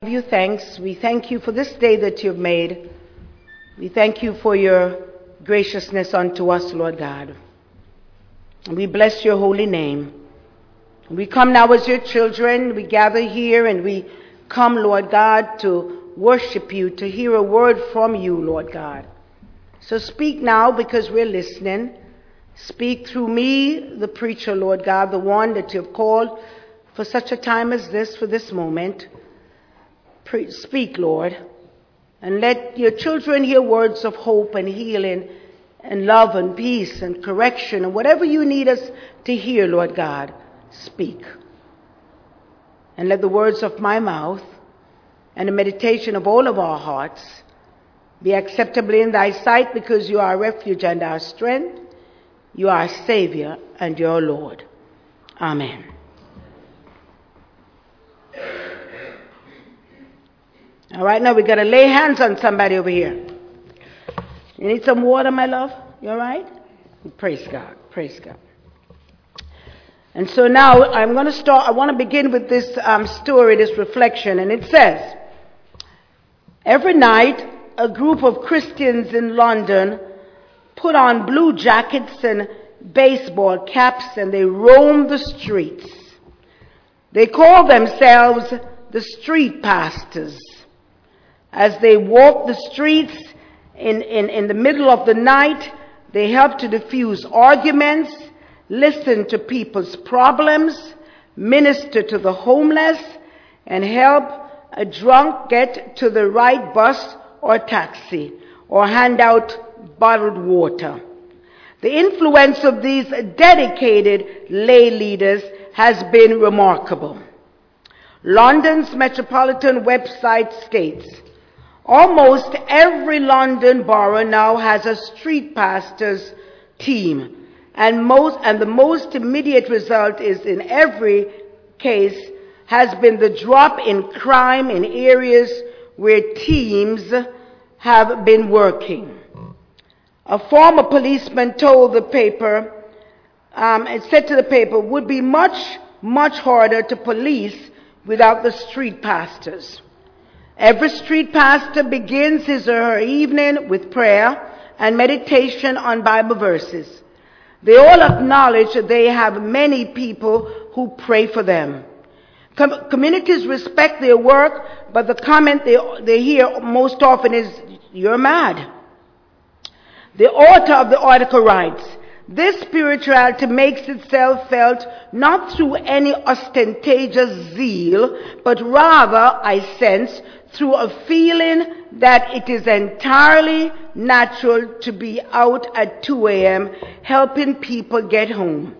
Give you thanks. We thank you for this day that you've made. We thank you for your graciousness unto us, Lord God. And we bless your holy name. We come now as your children. We gather here and we come, Lord God, to worship you, to hear a word from you, Lord God. So speak now because we're listening. Speak through me, the preacher, Lord God, the one that you've called for such a time as this, for this moment. Speak, Lord, and let your children hear words of hope and healing and love and peace and correction and whatever you need us to hear, Lord God. Speak. And let the words of my mouth and the meditation of all of our hearts be acceptable in thy sight, because you are our refuge and our strength. You are our Savior and your Lord. Amen. All right, now we got to lay hands on somebody over here. You need some water, my love? You all right? Praise God. Praise God. And so now I'm going to start. I want to begin with this story, this reflection. And it says, every night, a group of Christians in London put on blue jackets and baseball caps, and they roam the streets. They call themselves the street pastors. As they walk the streets in the middle of the night, they help to diffuse arguments, listen to people's problems, minister to the homeless, and help a drunk get to the right bus or taxi, or hand out bottled water. The influence of these dedicated lay leaders has been remarkable. London's Metropolitan website states, almost every London borough now has a street pastors team, and the most immediate result is, in every case, has been the drop in crime in areas where teams have been working. A former policeman told the paper, it said to the paper, would be much, much harder to police without the street pastors. Every street pastor begins his or her evening with prayer and meditation on Bible verses. They all acknowledge that they have many people who pray for them. Communities respect their work, but the comment they hear most often is, "You're mad." The author of the article writes, this spirituality makes itself felt not through any ostentatious zeal, but rather, I sense, through a feeling that it is entirely natural to be out at 2 a.m. helping people get home.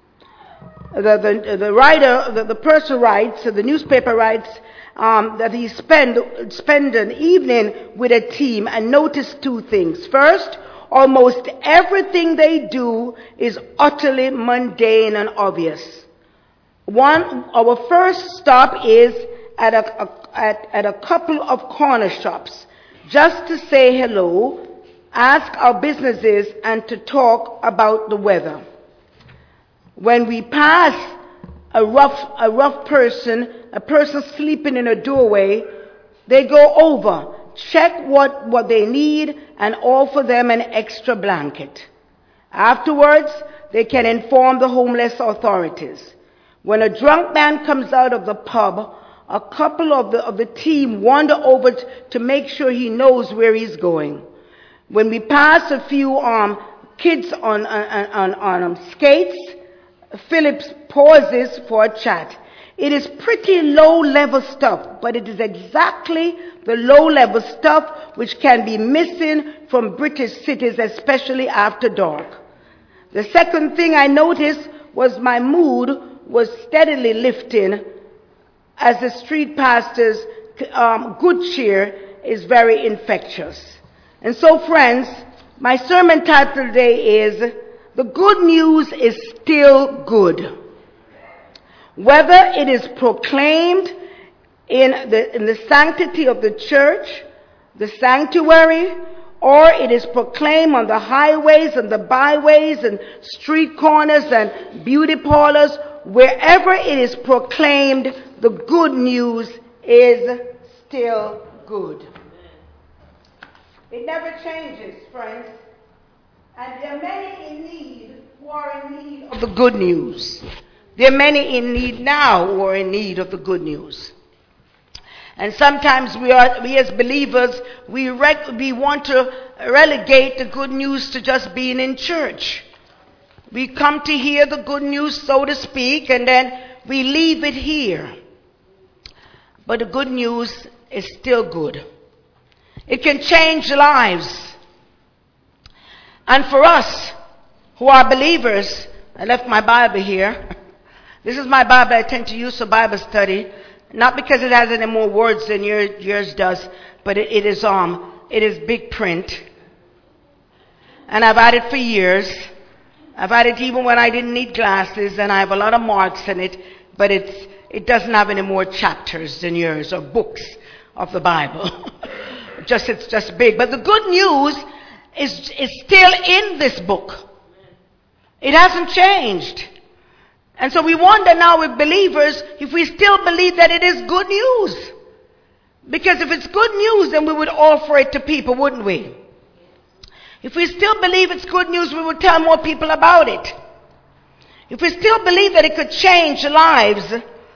The person writes, the newspaper writes, that he spend an evening with a team and noticed two things. First, almost everything they do is utterly mundane and obvious. Our first stop is at a couple of corner shops, just to say hello, ask how business is, and to talk about the weather. When we pass a rough person, a person sleeping in a doorway, they go over, check what they need, and offer them an extra blanket. Afterwards, they can inform the homeless authorities. When a drunk man comes out of the pub, a couple of the team wander over to make sure he knows where he's going. When we pass a few kids on skates, Phillips pauses for a chat. It is pretty low-level stuff, but it is exactly the low-level stuff which can be missing from British cities, especially after dark. The second thing I noticed was my mood was steadily lifting, as the street pastor's good cheer is very infectious. And so, friends, my sermon title today is, The Good News is Still Good. Whether it is proclaimed in the sanctity of the church, the sanctuary, or it is proclaimed on the highways and the byways and street corners and beauty parlors, wherever it is proclaimed, the good news is still good. It never changes, friends. And there are many in need who are in need of the good news. There are many in need now who are in need of the good news. And sometimes we as believers, we want to relegate the good news to just being in church. We come to hear the good news, so to speak, and then we leave it here. But the good news is still good. It can change lives. And for us who are believers, I left my Bible here. This is my Bible I tend to use for Bible study. Not because it has any more words than yours does, but it is big print. And I've had it for years. I've had it even when I didn't need glasses, and I have a lot of marks in it, but it doesn't have any more chapters than yours or books of the Bible. It's just big. But the good news is still in this book. It hasn't changed. And so we wonder now with believers if we still believe that it is good news. Because if it's good news, then we would offer it to people, wouldn't we? If we still believe it's good news, we would tell more people about it. If we still believe that it could change lives,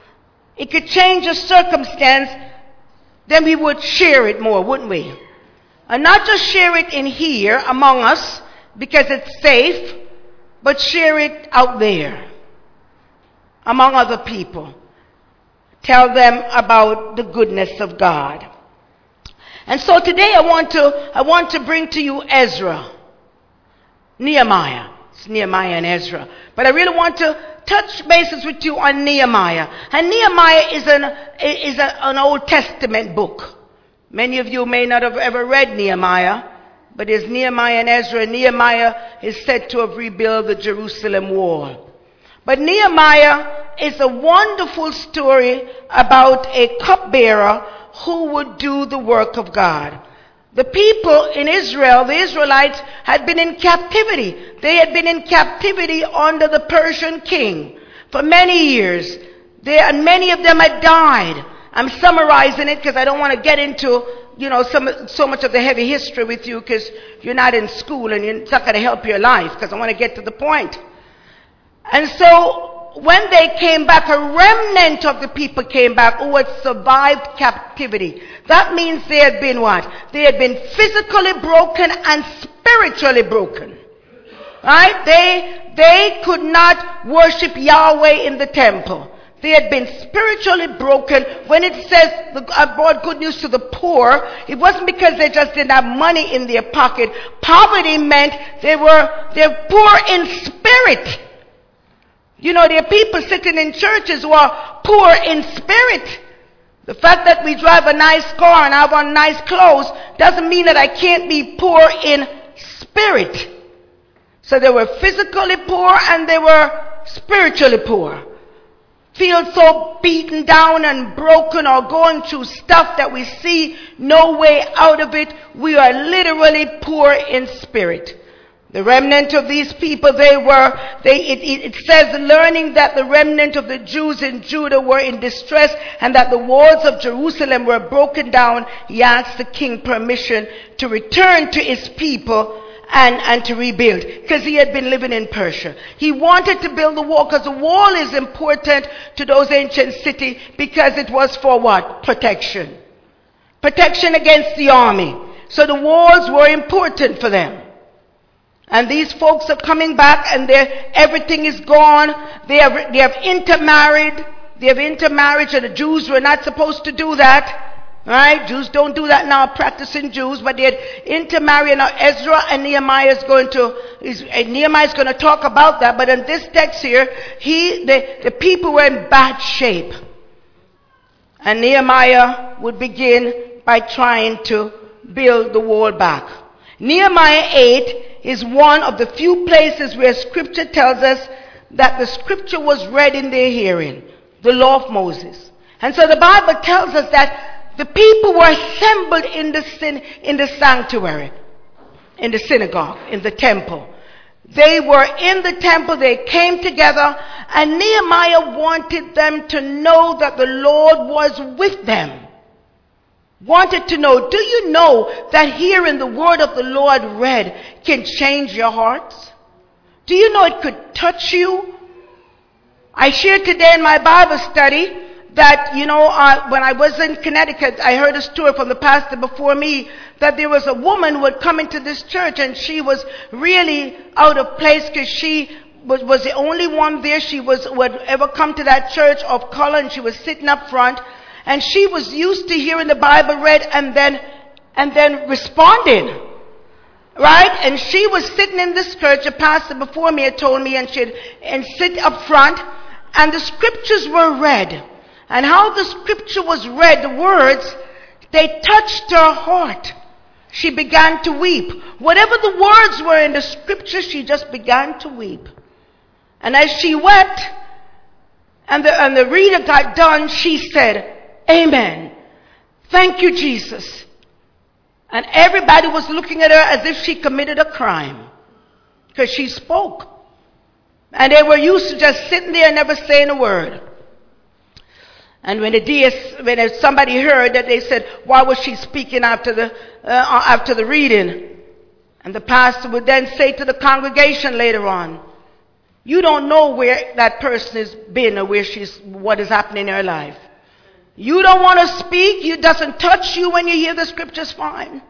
it could change a circumstance, then we would share it more, wouldn't we? And not just share it in here among us because it's safe, but share it out there among other people. Tell them about the goodness of God. And so today I want to bring to you Ezra, Nehemiah. It's Nehemiah and Ezra. But I really want to touch bases with you on Nehemiah. And Nehemiah is an Old Testament book. Many of you may not have ever read Nehemiah, but there's Nehemiah and Ezra. Nehemiah is said to have rebuilt the Jerusalem wall. But Nehemiah is a wonderful story about a cupbearer who would do the work of God. The people in Israel, the Israelites, had been in captivity. They had been in captivity under the Persian king for many years. And many of them had died. I'm summarizing it because I don't want to get into, so much of the heavy history with you because you're not in school and it's not going to help your life because I want to get to the point. And so when they came back, a remnant of the people came back who had survived captivity. That means they had been what? They had been physically broken and spiritually broken. Right? They could not worship Yahweh in the temple. They had been spiritually broken. When it says, I brought good news to the poor, it wasn't because they just didn't have money in their pocket. Poverty meant they're poor in spirit. There are people sitting in churches who are poor in spirit. The fact that we drive a nice car and have on nice clothes doesn't mean that I can't be poor in spirit. So they were physically poor and they were spiritually poor. Feel so beaten down and broken or going through stuff that we see no way out of it. We are literally poor in spirit. The remnant of these people, it says, learning that the remnant of the Jews in Judah were in distress and that the walls of Jerusalem were broken down, he asked the king permission to return to his people and to rebuild, because he had been living in Persia. He wanted to build the wall because the wall is important to those ancient cities because it was for what? Protection. Protection against the army. So the walls were important for them. And these folks are coming back and everything is gone. They have intermarried. They have intermarriage, and the Jews were not supposed to do that. Right? Jews don't do that now, practicing Jews, but they had intermarried. Now Ezra and Nehemiah is going to talk about that. But in this text here, the people were in bad shape. And Nehemiah would begin by trying to build the wall back. Nehemiah 8 is one of the few places where Scripture tells us that the Scripture was read in their hearing, the law of Moses. And so the Bible tells us that the people were assembled in the sanctuary, in the synagogue, in the temple. They were in the temple, they came together, and Nehemiah wanted them to know that the Lord was with them. wanted to know, do you know that hearing the word of the Lord read can change your hearts? Do you know it could touch you? I shared today in my Bible study that, when I was in Connecticut, I heard a story from the pastor before me that there was a woman who had come into this church and she was really out of place because she was the only one there. She would ever come to that church of color, and she was sitting up front, and she was used to hearing the Bible read and then responding. Right? And she was sitting in this church, a pastor before me had told me, and she'd sit up front, and the scriptures were read. And how the scripture was read, the words, they touched her heart. She began to weep. Whatever the words were in the scripture, she just began to weep. And as she wept, and the reader got done, she said, "Amen. Thank you, Jesus." And everybody was looking at her as if she committed a crime, because she spoke. And they were used to just sitting there and never saying a word. And when somebody heard that, they said, "Why was she speaking after the reading?" And the pastor would then say to the congregation later on, "You don't know where that person has been or what is happening in her life. You don't want to speak. It doesn't touch you when you hear the scriptures, fine.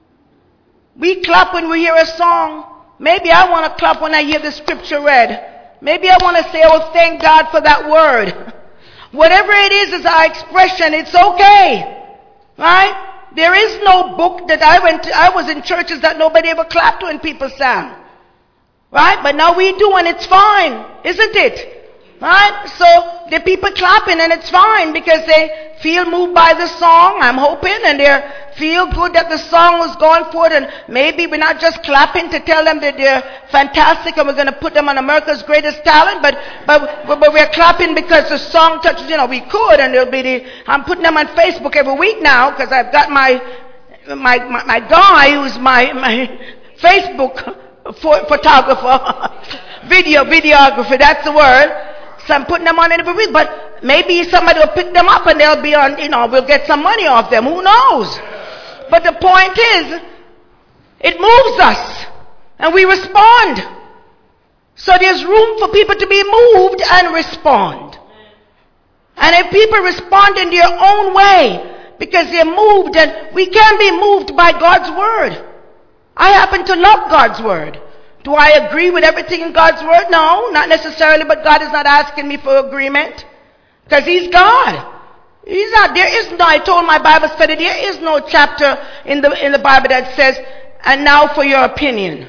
We clap when we hear a song. Maybe I want to clap when I hear the scripture read. Maybe I want to say, oh, thank God for that word." Whatever it is our expression, it's okay. Right? There is no book that I was in churches that nobody ever clapped when people sang. Right? But now we do, and it's fine, isn't it? Right? So the people clapping, and it's fine because they feel moved by the song, I'm hoping, and they feel good that the song was going forward, and maybe we're not just clapping to tell them that they're fantastic and we're going to put them on America's Greatest Talent, but we're clapping because the song touches, we could, and I'm putting them on Facebook every week now because I've got my guy who's my Facebook photographer, videographer, that's the word. So I'm putting them on every week, but maybe somebody will pick them up and they'll be on, we'll get some money off them. Who knows? But the point is, it moves us and we respond. So there's room for people to be moved and respond. And if people respond in their own way because they're moved, and we can be moved by God's word. I happen to love God's word. Do I agree with everything in God's word? No, not necessarily, but God is not asking me for agreement because He's God. He's not, I told my Bible study, there is no chapter in the Bible that says, "And now for your opinion."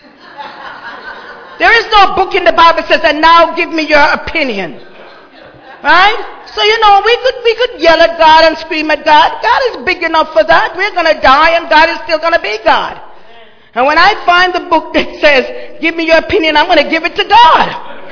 There is no book in the Bible that says, "And now give me your opinion." Right? So, we could yell at God and scream at God. God is big enough for that. We're going to die and God is still going to be God. And when I find the book that says, "Give me your opinion," I'm going to give it to God.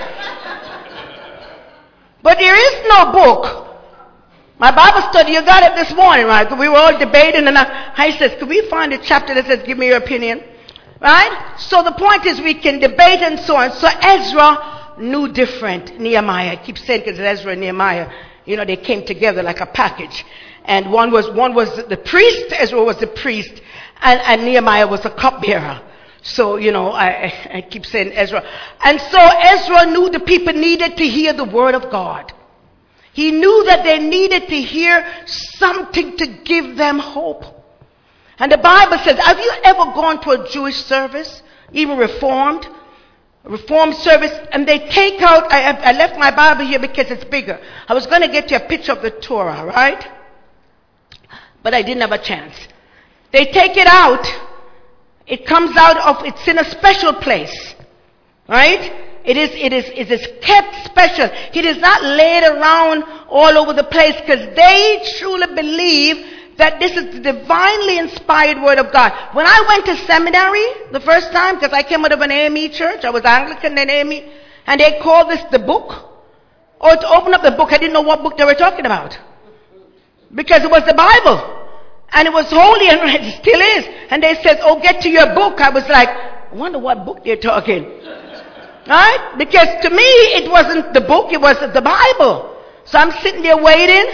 But there is no book. My Bible study, you got it this morning, right? We were all debating, and I said, "Could we find a chapter that says, 'Give me your opinion'?" Right? So the point is, we can debate and so on. So Ezra knew different. Nehemiah, I keep saying, because Ezra and Nehemiah, they came together like a package. And one was the priest, Ezra was the priest, and Nehemiah was a cupbearer. So, I keep saying Ezra. And so Ezra knew the people needed to hear the word of God. He knew that they needed to hear something to give them hope. And the Bible says, have you ever gone to a Jewish service, even Reformed service, and they take out, I left my Bible here because it's bigger. I was going to get you a picture of the Torah, right? But I didn't have a chance. They take it out. It comes out it's in a special place, right? It is kept special. It is not laid around all over the place because they truly believe that this is the divinely inspired word of God. When I went to seminary the first time, because I came out of an AME church, I was Anglican and AME, and they called this the book. Or to open up the book, I didn't know what book they were talking about. Because it was the Bible. And it was holy, and it still is. And they said, oh, get to your book. I was like, I wonder what book they're talking. Right? Because to me, it wasn't the book, it was the Bible. So I'm sitting there waiting,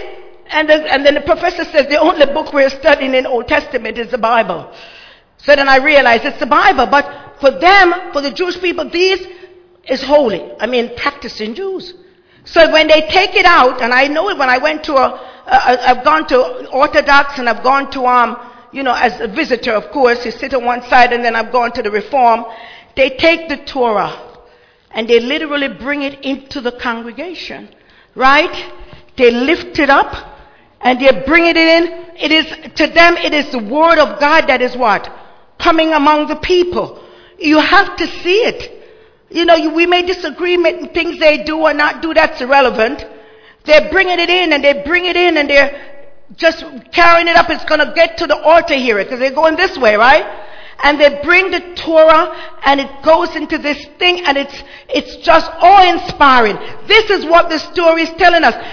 And then the professor says the only book we're studying in Old Testament is the Bible. So then I realized it's the Bible. But for them, for the Jewish people, these is holy. I mean, practicing Jews. So when they take it out, and I know it when I went to I've gone to Orthodox and I've gone to, as a visitor, of course, you sit on one side, and then I've gone to the Reform. They take the Torah and they literally bring it into the congregation, right? They lift it up and they bring it in. It is, to them, it is the word of God that is what? Coming among the people. You have to see it. We may disagree with things they do or not do, that's irrelevant. They're bringing it in and they're just carrying it up. It's going to get to the altar here because they're going this way, right? And they bring the Torah and it goes into this thing, and it's just awe-inspiring. This is what the story is telling us.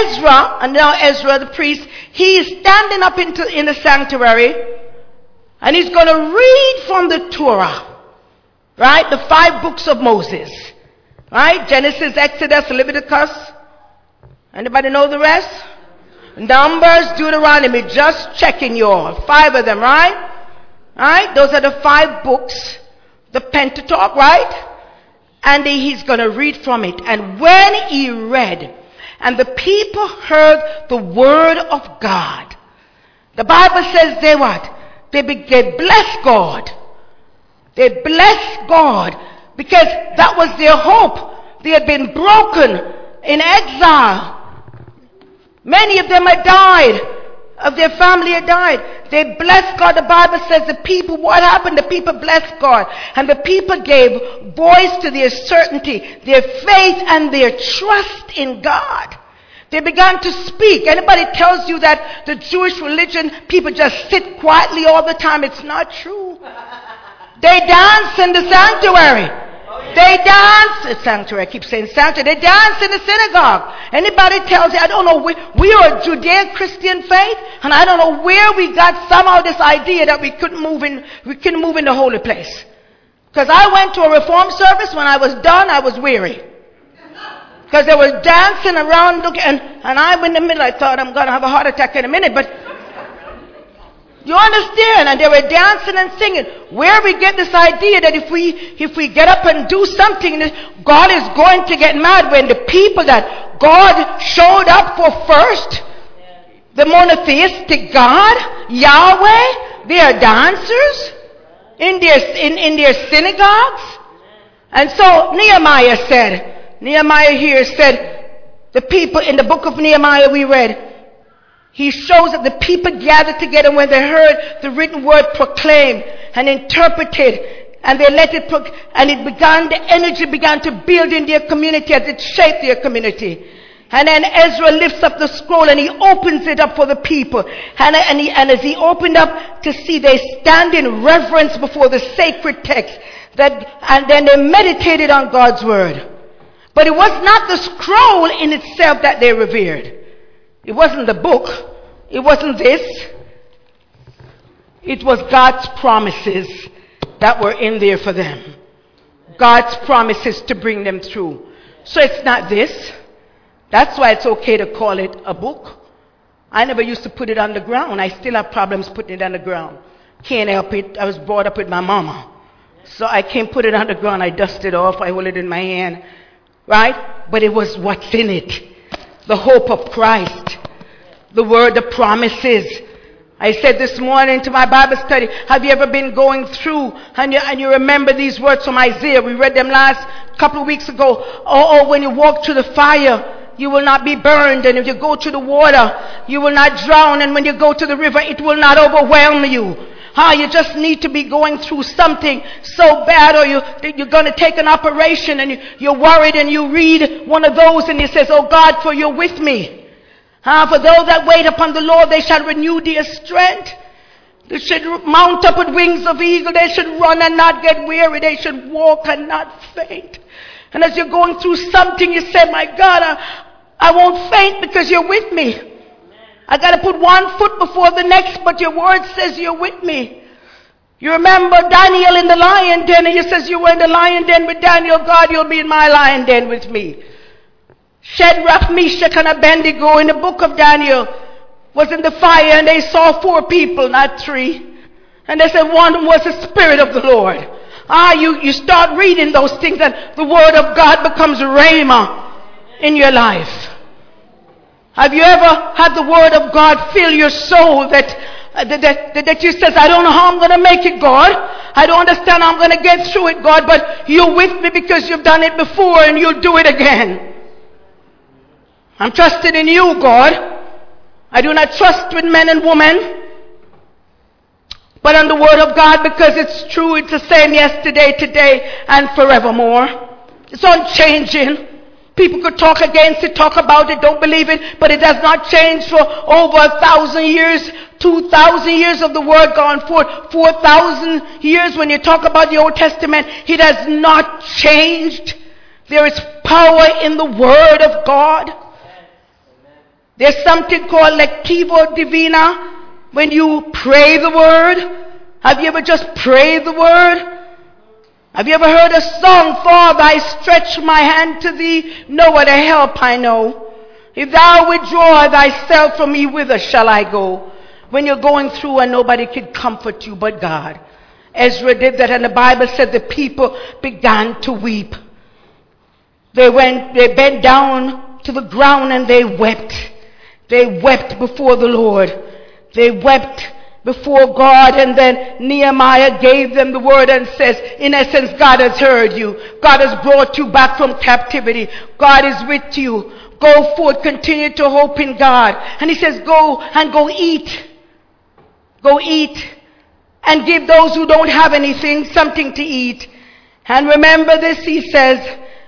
Ezra, the priest, he is standing up in the sanctuary, and he's going to read from the Torah, right? The 5 books of Moses, right? Genesis, Exodus, Leviticus. Anybody know the rest? Numbers, Deuteronomy. Just checking y'all. 5 of them, right? Right? Those are the 5 books, the Pentateuch, right? And he's going to read from it. And when he read, and the people heard the word of God, the Bible says they what? They blessed God. They blessed God because that was their hope. They had been broken in exile. Many of them had died. Of their family had died. They blessed God. The Bible says the people, what happened? The people blessed God. And the people gave voice to their certainty, their faith, and their trust in God. They began to speak. Anybody tells you that the Jewish religion, people just sit quietly all the time, it's not true. They dance in the sanctuary. They dance, sanctuary, I keep saying sanctuary. They dance in the synagogue. Anybody tells you, I don't know, we are a Judeo-Christian faith, and I don't know where we got somehow this idea that we couldn't move in the holy place. Because I went to a Reform service, when I was done, I was weary. Because they were dancing around, and I in the middle, I thought I'm going to have a heart attack in a minute, but you understand? And they were dancing and singing. Where we get this idea that if we get up and do something, God is going to get mad, when the people that God showed up for first, the monotheistic God, Yahweh, they are dancers in their synagogues. And so Nehemiah here said, the people in the book of Nehemiah we read, he shows that the people gathered together when they heard the written word proclaimed and interpreted, and they let it, the energy began to build in their community as it shaped their community. And then Ezra lifts up the scroll and he opens it up for the people. And as he opened up to see, they stand in reverence before the sacred text. And then they meditated on God's word. But it was not the scroll in itself that they revered. It wasn't the book. It wasn't this. It was God's promises that were in there for them. God's promises to bring them through. So it's not this. That's why it's okay to call it a book. I never used to put it on the ground. I still have problems putting it on the ground. Can't help it. I was brought up with my mama. So I can't put it on the ground. I dust it off. I hold it in my hand. Right? But it was what's in it. The hope of Christ. The word, the promises. I said this morning to my Bible study, have you ever been going through and you remember these words from Isaiah? We read them last couple of weeks ago. Oh, when you walk through the fire, you will not be burned. And if you go through the water, you will not drown. And when you go to the river, it will not overwhelm you. You just need to be going through something so bad, or you're going to take an operation and you're worried, and you read one of those and it says, oh God, for you're with me. For those that wait upon the Lord, they shall renew their strength. They should mount up with wings of eagle. They should run and not get weary. They should walk and not faint. And as you're going through something, you say, my God, I won't faint because you're with me. I got to put one foot before the next, but your word says you're with me. You remember Daniel in the lion den, and he says you were in the lion den with Daniel. God, you'll be in my lion den with me. Shadrach, Meshach, and Abednego in the book of Daniel. was in the fire and they saw 4 people, not 3. And they said one was the Spirit of the Lord. You start reading those things and the Word of God becomes rhema in your life. Have you ever had the Word of God fill your soul that you says, I don't know how I'm going to make it, God. I don't understand how I'm going to get through it, God, but you're with me because you've done it before and you'll do it again. I'm trusting in you, God. I do not trust with men and women, but on the Word of God, because it's true. It's the same yesterday, today, and forevermore. It's unchanging. People could talk against it, talk about it, don't believe it, but it has not changed for over 1,000 years, 2,000 years of the Word gone forth, 4,000 years when you talk about the Old Testament. It has not changed. There is power in the Word of God. There's something called lectio divina. When you pray the Word. Have you ever just prayed the Word? Have you ever heard a song, Father, I stretch my hand to thee, no other help I know. If thou withdraw thyself from me, whither shall I go? When you're going through and nobody can comfort you but God. Ezra did that, and the Bible said the people began to weep. They bent down to the ground and they wept. They wept before the Lord. They wept before God, and then Nehemiah gave them the word and says, in essence, God has heard you. God has brought you back from captivity. God is with you. Go forth, continue to hope in God. And he says, go eat. Go eat and give those who don't have anything something to eat. And remember this, he says,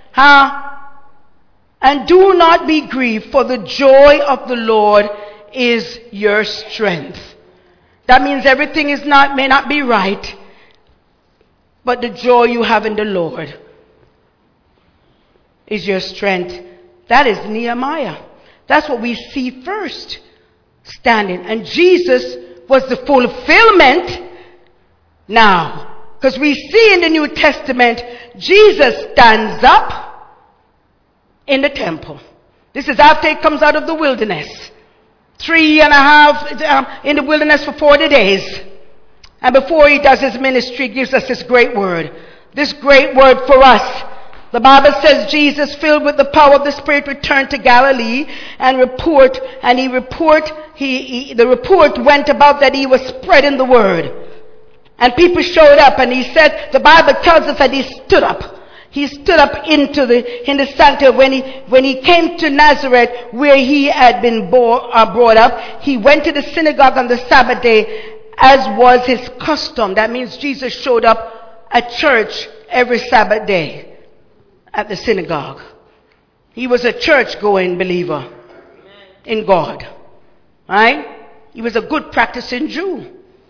and do not be grieved, for the joy of the Lord is your strength. That means everything may not be right, but the joy you have in the Lord is your strength. That is Nehemiah. That's what we see first standing. And Jesus was the fulfillment now. Because we see in the New Testament, Jesus stands up in the temple. This is after he comes out of the wilderness. 3.5 in the wilderness for 40 days. And before he does his ministry, he gives us this great word. This great word for us. The Bible says Jesus, filled with the power of the Spirit, returned to Galilee the report went about that he was spreading the word. And people showed up, and he said, the Bible tells us that he stood up. He stood up in the sanctuary when he came to Nazareth, where he had been brought up. He went to the synagogue on the Sabbath day, as was his custom. That means Jesus showed up at church every Sabbath day at the synagogue. He was a church-going believer in God. Right? He was a good practicing Jew.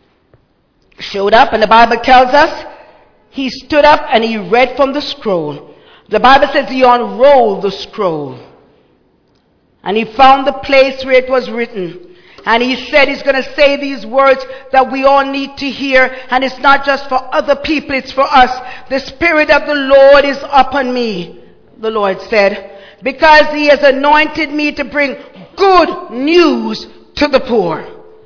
Showed up, and the Bible tells us he stood up and he read from the scroll. The Bible says he unrolled the scroll. And he found the place where it was written. And he said he's going to say these words that we all need to hear. And it's not just for other people, it's for us. The Spirit of the Lord is upon me, the Lord said, because he has anointed me to bring good news to the poor.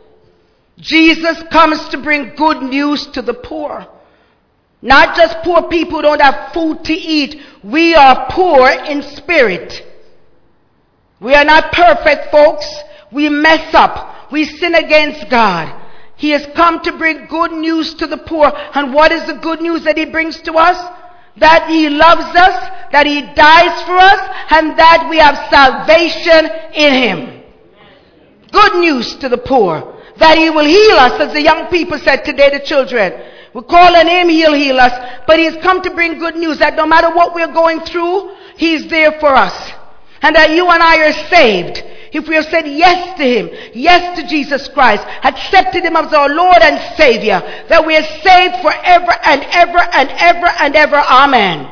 Jesus comes to bring good news to the poor. Not just poor people who don't have food to eat. We are poor in spirit. We are not perfect, folks. We mess up. We sin against God. He has come to bring good news to the poor. And what is the good news that he brings to us? That he loves us, that he dies for us, and that we have salvation in him. Good news to the poor. That he will heal us, as the young people said today, the children. We call on him, he'll heal us. But he's come to bring good news that no matter what we're going through, he's there for us. And that you and I are saved. If we have said yes to him, yes to Jesus Christ, accepted him as our Lord and Savior, that we are saved forever and ever and ever and ever. Amen.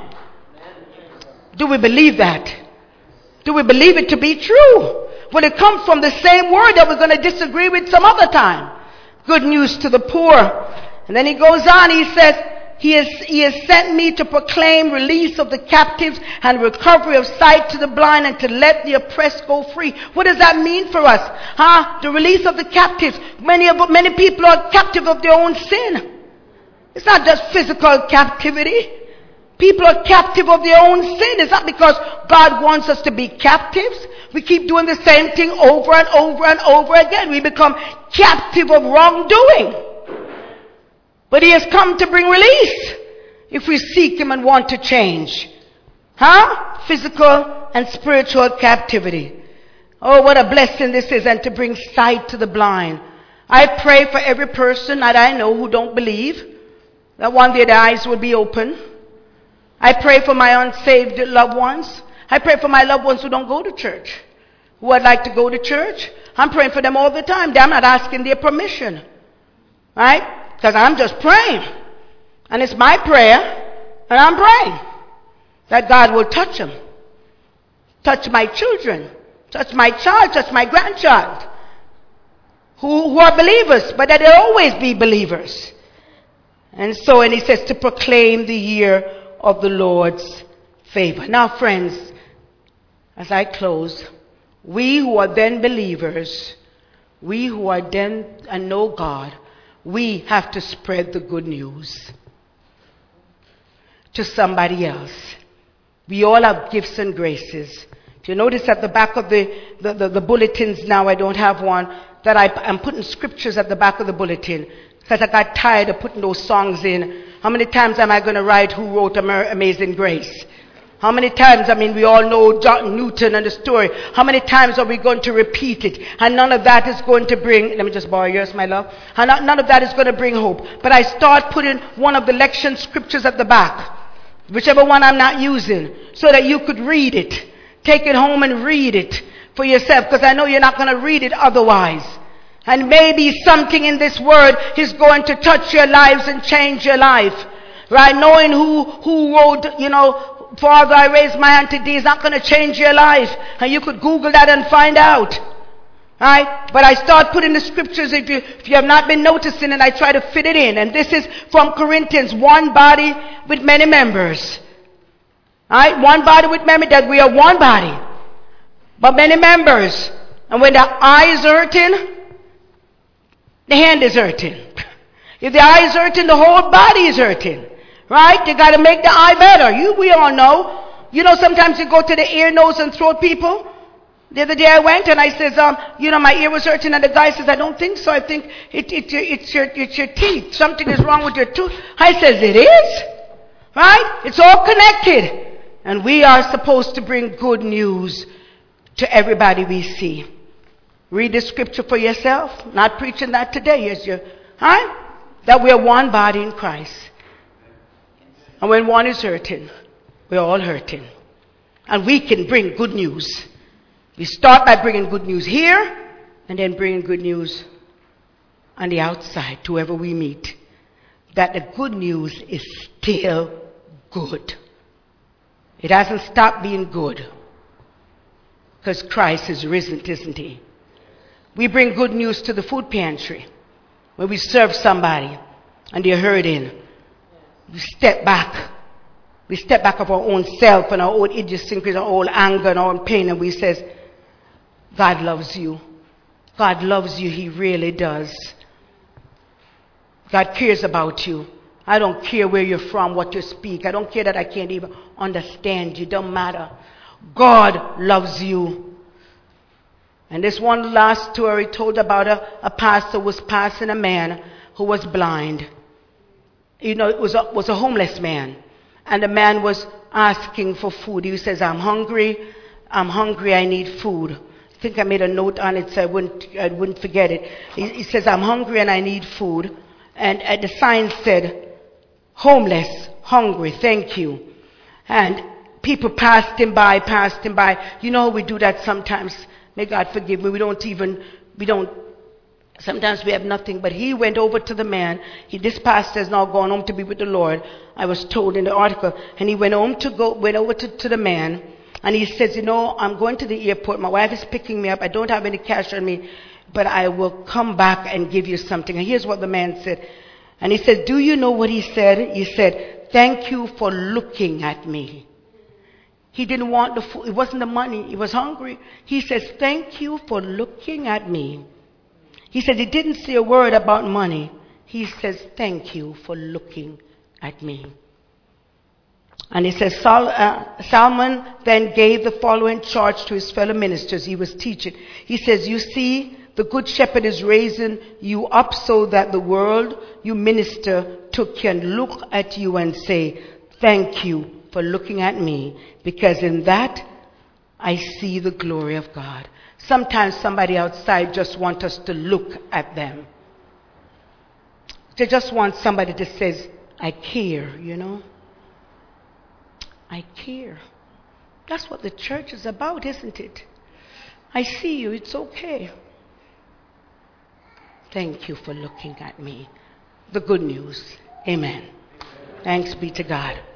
Do we believe that? Do we believe it to be true? Well, it comes from the same word that we're going to disagree with some other time. Good news to the poor. And then he goes on, he says, He has sent me to proclaim release of the captives and recovery of sight to the blind and to let the oppressed go free. What does that mean for us? The release of the captives. Many people are captive of their own sin. It's not just physical captivity. People are captive of their own sin. It's not because God wants us to be captives. We keep doing the same thing over and over and over again. We become captive of wrongdoing. But he has come to bring release if we seek him and want to change. Physical and spiritual captivity. Oh, what a blessing this is, and to bring sight to the blind. I pray for every person that I know who don't believe, that one day their eyes will be open. I pray for my unsaved loved ones. I pray for my loved ones who don't go to church, who would like to go to church. I'm praying for them all the time. I'm not asking their permission. Right? Because I'm just praying. And it's my prayer, and I'm praying that God will touch them. Touch my children. Touch my child. Touch my grandchild. Who are believers, but that they'll always be believers. And he says to proclaim the year of the Lord's favor. Now, friends, as I close, we who are then believers, we who are then and know God, we have to spread the good news to somebody else. We all have gifts and graces. If you notice at the back of the bulletins now, I don't have one, that I'm putting scriptures at the back of the bulletin because I got tired of putting those songs in. How many times am I going to write Who Wrote Amazing Grace? How many times, we all know John Newton and the story. How many times are we going to repeat it? And none of that is going to bring, let me just borrow yours, my love. And none of that is going to bring hope. But I start putting one of the lection scriptures at the back, whichever one I'm not using, so that you could read it. Take it home and read it for yourself, because I know you're not going to read it otherwise. And maybe something in this word is going to touch your lives and change your life. Right? Knowing who wrote, Father, I raise my hand to thee is not going to change your life. And you could Google that and find out. Right? But I start putting the scriptures, if you have not been noticing, and I try to fit it in. And this is from Corinthians, one body with many members. Right? One body with many, that we are one body, but many members. And when the eye is hurting, the hand is hurting. If the eye is hurting, the whole body is hurting. Right? You got to make the eye better. We all know. Sometimes you go to the ear, nose, and throat people. The other day I went and I says, my ear was hurting, and the guy says, I don't think so. I think it's your teeth. Something is wrong with your tooth. I says, it is. Right? It's all connected. And we are supposed to bring good news to everybody we see. Read the scripture for yourself. Not preaching that today. Here's your, that we are one body in Christ. And when one is hurting, we're all hurting. And we can bring good news. We start by bringing good news here, and then bringing good news on the outside to whoever we meet. That the good news is still good. It hasn't stopped being good. Because Christ is risen, isn't he? We bring good news to the food pantry. When we serve somebody and they're hurting, we step back. We step back of our own self and our own idiosyncrasy, our own anger and our own pain, and we says, God loves you. God loves you. He really does. God cares about you. I don't care where you're from, what you speak. I don't care that I can't even understand you. Don't matter. God loves you. And this one last story told about a pastor was passing a man who was blind. It was a homeless man. And the man was asking for food. He says, I'm hungry, I need food. I think I made a note on it so I wouldn't forget it. He says, I'm hungry and I need food. And the sign said, homeless, hungry, thank you. And people passed him by. We do that sometimes. May God forgive me. Sometimes we have nothing, but he went over to the man. This pastor has now gone home to be with the Lord, I was told in the article. And he went over to the man, and he says, I'm going to the airport. My wife is picking me up. I don't have any cash on me, but I will come back and give you something. And here's what the man said. And he said, do you know what he said? He said, thank you for looking at me. He didn't want the food. It wasn't the money. He was hungry. He says, thank you for looking at me. He said he didn't say a word about money. He says, thank you for looking at me. And he says, Solomon then gave the following charge to his fellow ministers. He was teaching. He says, you see, the good shepherd is raising you up so that the world you minister to can look at you and say, thank you for looking at me, because in that I see the glory of God. Sometimes somebody outside just wants us to look at them. They just want somebody that says, I care, you know. I care. That's what the church is about, isn't it? I see you, it's okay. Thank you for looking at me. The good news. Amen. Thanks be to God.